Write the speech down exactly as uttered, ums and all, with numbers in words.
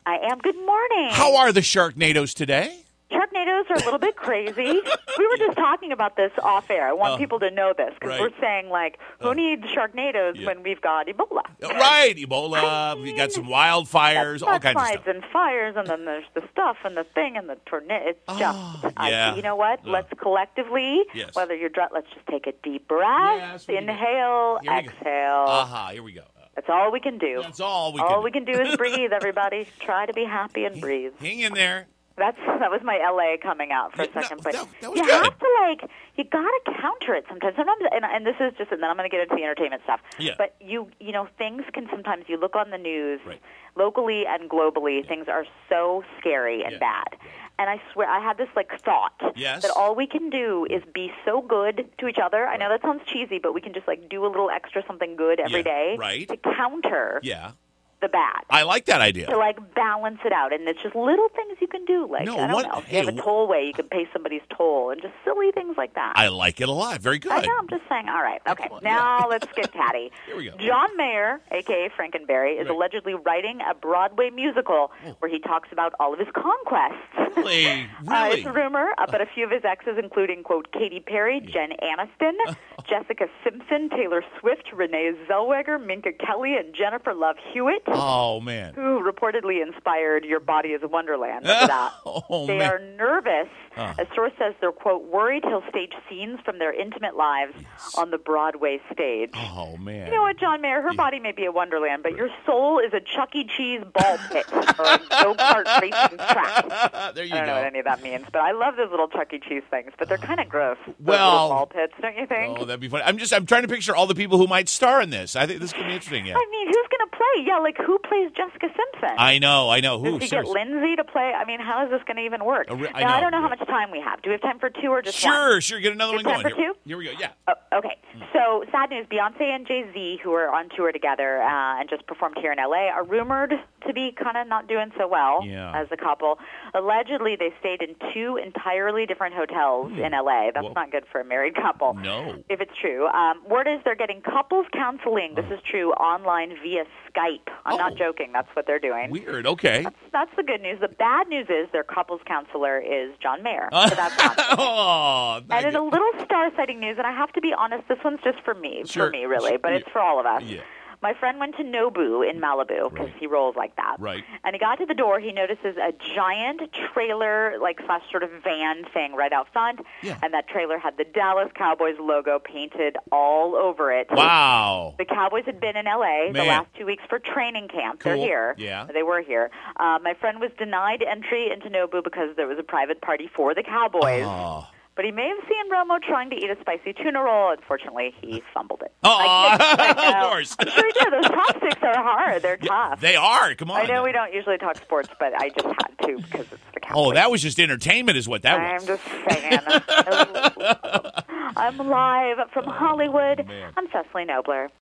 I am. Good morning. How are the Sharknadoes today? Sharknadoes are a little bit crazy. We were just talking about this off air. I want Oh, people to know this because right. we're saying, like, who Oh. needs Sharknadoes Yeah. when we've got Ebola? Right, Ebola. We got some wildfires, all kinds of Mudslides stuff. and fires, and then there's the stuff and the thing and the tornado. It's Oh, just, I, yeah. you know what? Yeah. Let's collectively, Yes. whether you're dry, let's just take a deep breath, Yes, we can do it. inhale, Here we go. exhale. Aha, here we go. That's all we can do. That's all we all can we do. can do is breathe, everybody. Try to be happy and breathe. Hang in there. That's that was my L A coming out for Yeah, a no, second, but that- that was you good. have to like you gotta counter it sometimes. Sometimes, and, and this is just, and then I'm going to get into the entertainment stuff. Yeah. But you you know things can sometimes you look on the news, Right. locally and globally, things are so scary and Yeah. bad. And I swear, I had this like thought Yes. that all we can do is be so good to each other. I know that sounds cheesy, but we can just like do a little extra something good every Yeah, day right. to counter Yeah. the bad. I like that idea. To like balance it out, and it's just little things you can do. Like No, I don't what- know, if hey, you have a wh- tollway, you can pay somebody's toll, and just silly things like that. I like it a lot. Very good. I know. I'm just saying. All right. Okay. Excellent, Now yeah. let's get catty. Here we go. John Mayer, a k a. Frankenberry, is Right. allegedly writing a Broadway musical where he talks about all of his conquests. Really? Uh, Really? it's a rumor, uh, but a few of his exes, including, quote, Katy Perry, Jen Aniston, Jessica Simpson, Taylor Swift, Renee Zellweger, Minka Kelly, and Jennifer Love Hewitt, Oh, man. who reportedly inspired Your Body is a Wonderland. Look at that. Oh, They man. are nervous. Uh. A source says they're, quote, worried he'll stage scenes from their intimate lives on the Broadway stage. Oh, man. You know what, John Mayer? Her body may be a wonderland, but your soul is a Chuck E. Cheese ball pit or a go-kart racing track. there you I don't go. know what any of that means, but I love those little Chuck E. Cheese things, but they're kind of gross. Those Well- little ball pits, don't you think? Oh, that'd be funny. I'm just, I'm trying to picture all the people who might star in this. I think this could be interesting, yeah. I mean, who's going to play? Yeah, like who plays Jessica Simpson? I know, I know. Who? Does he get Seriously. Lindsay to play? I mean, how is this going to even work? Uh, re- I now, I know, don't know how yeah. much time we have. Do we have time for two or just one? Sure, sure. Get another Is one time going. for Here, two? here we go. Yeah. Oh, okay. So, sad news. Beyonce and Jay-Z, who are on tour together uh, and just performed here in L A, are rumored to be kind of not doing so well Yeah. as a couple. Allegedly, they stayed in two entirely different hotels in L A. That's Whoa. not good for a married couple. No. If it's true. Um, word is they're getting couples counseling. This is true online via Skype. I'm Oh. not joking. That's what they're doing. Weird. Okay. That's, that's the good news. The bad news is their couples counselor is John Mayer. So that's not good. oh, I And in get- a little star-sighting news, and I have to be honest, this one's just for me, Sure. for me really, but Yeah. it's for all of us. Yeah. My friend went to Nobu in Malibu because Right. he rolls like that. Right. And he got to the door. He notices a giant trailer, like slash sort of van thing right out front. Yeah. And that trailer had the Dallas Cowboys logo painted all over it. Wow. The Cowboys had been in L A the Man. last two weeks for training camp. They're Cool. here. Yeah. They were here. Uh, my friend was denied entry into Nobu because there was a private party for the Cowboys. Oh. But he may have seen Romo trying to eat a spicy tuna roll. Unfortunately, he fumbled it. Oh, I kid- I know. of course. I'm sure he did. Those chopsticks are hard. They're tough. They are. Come on. I know we don't usually talk sports, but I just had to because it's the Cowboys. Oh, that was just entertainment, is what that I'm was. just saying. I'm live from Hollywood. man. I'm Cecily Nobler.